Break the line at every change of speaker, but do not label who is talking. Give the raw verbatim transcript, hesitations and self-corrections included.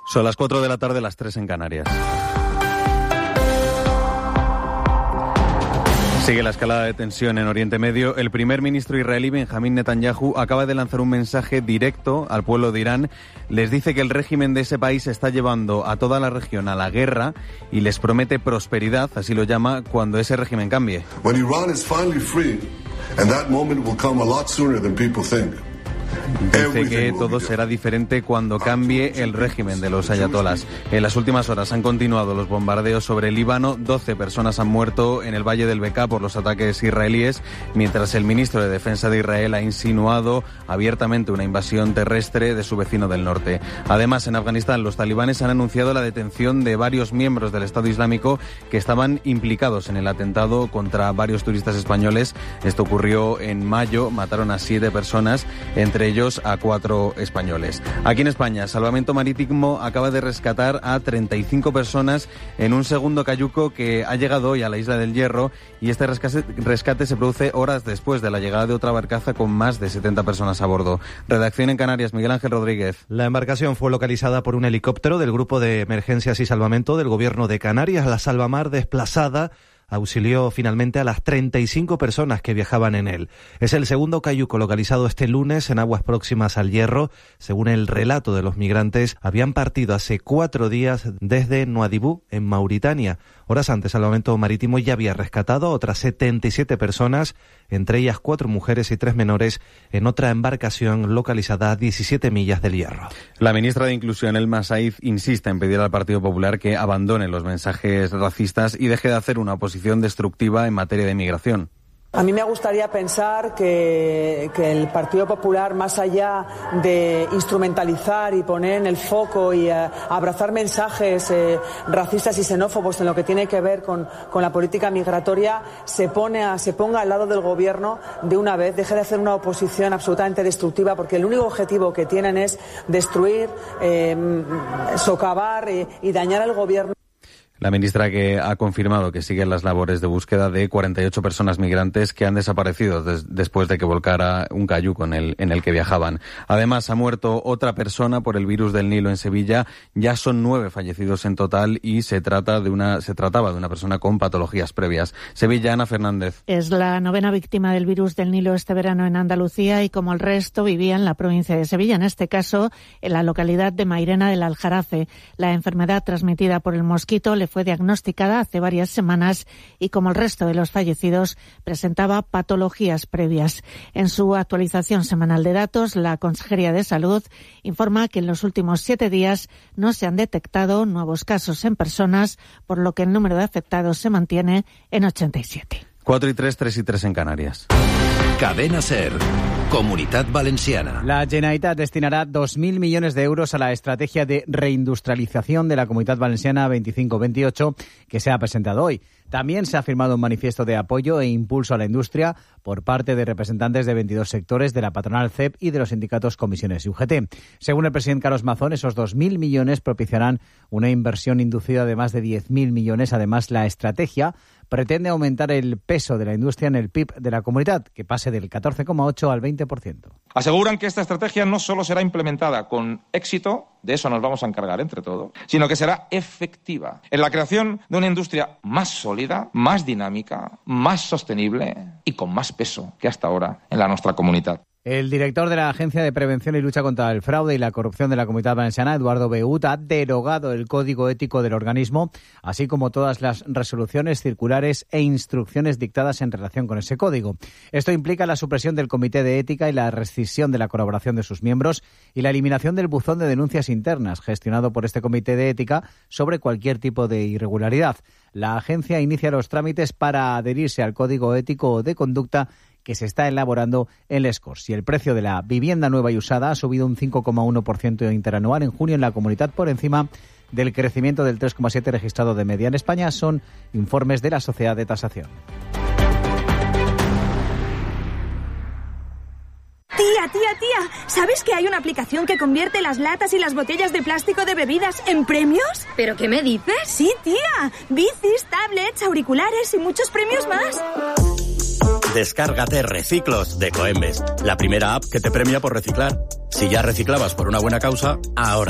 Son las cuatro de la tarde, las tres en Canarias. Sigue la escalada de tensión en Oriente Medio. El primer ministro israelí Benjamín Netanyahu acaba de lanzar un mensaje directo al pueblo de Irán. Les dice que el régimen de ese país está llevando a toda la región a la guerra y les promete prosperidad, así lo llama, cuando ese régimen cambie.
When Iran is finally free, and that moment will come a lot sooner than people think.
Dice que todo será diferente cuando cambie el régimen de los ayatolás. En las últimas horas han continuado los bombardeos sobre el Líbano. doce personas han muerto en el Valle del Bekaa por los ataques israelíes, mientras el ministro de Defensa de Israel ha insinuado abiertamente una invasión terrestre de su vecino del norte. Además, en Afganistán, los talibanes han anunciado la detención de varios miembros del Estado Islámico que estaban implicados en el atentado contra varios turistas españoles. Esto ocurrió en mayo, mataron a siete personas, entre ellos a cuatro españoles. Aquí en España, Salvamento Marítimo acaba de rescatar a treinta y cinco personas en un segundo cayuco que ha llegado hoy a la Isla del Hierro, y este rescate, rescate se produce horas después de la llegada de otra barcaza con más de setenta personas a bordo. Redacción en Canarias, Miguel Ángel Rodríguez.
La embarcación fue localizada por un helicóptero del Grupo de Emergencias y Salvamento del Gobierno de Canarias. La Salvamar, desplazada, auxilió finalmente a las treinta y cinco personas que viajaban en él. Es el segundo cayuco localizado este lunes en aguas próximas al Hierro. Según el relato de los migrantes, habían partido hace cuatro días desde Nuadhibou, en Mauritania. Horas antes, Salvamento Marítimo ya había rescatado a otras setenta y siete personas, entre ellas cuatro mujeres y tres menores, en otra embarcación localizada a diecisiete millas del Hierro.
La ministra de Inclusión, Elma Saíz, insiste en pedir al Partido Popular que abandone los mensajes racistas y deje de hacer una oposición destructiva en materia de migración.
A mí me gustaría pensar que, que el Partido Popular, más allá de instrumentalizar y poner en el foco y uh, abrazar mensajes eh, racistas y xenófobos en lo que tiene que ver con, con la política migratoria, se, pone a, se ponga al lado del gobierno de una vez, deje de hacer una oposición absolutamente destructiva, porque el único objetivo que tienen es destruir, eh, socavar eh, y dañar al gobierno.
La ministra, que ha confirmado que siguen las labores de búsqueda de cuarenta y ocho personas migrantes que han desaparecido des- después de que volcara un cayuco en el, en el que viajaban. Además, ha muerto otra persona por el virus del Nilo en Sevilla. Ya son nueve fallecidos en total y se trata de una, se trataba de una persona con patologías previas. Sevilla, Ana Fernández.
Es la novena víctima del virus del Nilo este verano en Andalucía y, como el resto, vivía en la provincia de Sevilla, en este caso en la localidad de Mairena del Aljarafe. La enfermedad transmitida por el mosquito le fue diagnosticada hace varias semanas y, como el resto de los fallecidos, presentaba patologías previas. En su actualización semanal de datos, la Consejería de Salud informa que en los últimos siete días no se han detectado nuevos casos en personas, por lo que el número de afectados se mantiene en ochenta y siete.
Cuatro y tres, tres y tres en Canarias.
Cadena SER. Comunitat Valenciana.
La Generalitat destinará dos mil millones de euros a la estrategia de reindustrialización de la Comunitat Valenciana veinticinco veintiocho que se ha presentado hoy. También se ha firmado un manifiesto de apoyo e impulso a la industria por parte de representantes de veintidós sectores, de la patronal C E P y de los sindicatos Comisiones y U G T. Según el presidente Carlos Mazón, esos dos mil millones propiciarán una inversión inducida de más de diez mil millones. Además, la estrategia pretende aumentar el peso de la industria en el P I B de la comunidad, que pase del catorce coma ocho al veinte por ciento.
Aseguran que esta estrategia no solo será implementada con éxito, de eso nos vamos a encargar entre todos, sino que será efectiva en la creación de una industria más sólida, más dinámica, más sostenible y con más peso que hasta ahora en la nuestra comunidad.
El director de la Agencia de Prevención y Lucha contra el Fraude y la Corrupción de la Comunitat Valenciana, Eduardo Beut, ha derogado el código ético del organismo, así como todas las resoluciones, circulares e instrucciones dictadas en relación con ese código. Esto implica la supresión del Comité de Ética y la rescisión de la colaboración de sus miembros y la eliminación del buzón de denuncias internas gestionado por este Comité de Ética sobre cualquier tipo de irregularidad. La agencia inicia los trámites para adherirse al código ético de conducta que se está elaborando en Les Corts. Y el precio de la vivienda nueva y usada ha subido un cinco coma uno por ciento interanual en junio en la comunidad, por encima del crecimiento del tres coma siete por ciento registrado de media en España. Son informes de la Sociedad de Tasación.
Tía, tía, tía, ¿sabes que hay una aplicación que convierte las latas y las botellas de plástico de bebidas en premios?
¿Pero qué me dices?
Sí, tía, bicis, tablets, auriculares y muchos premios más.
Descárgate Reciclos de Coembes, la primera app que te premia por reciclar. Si ya reciclabas por una buena causa, ahora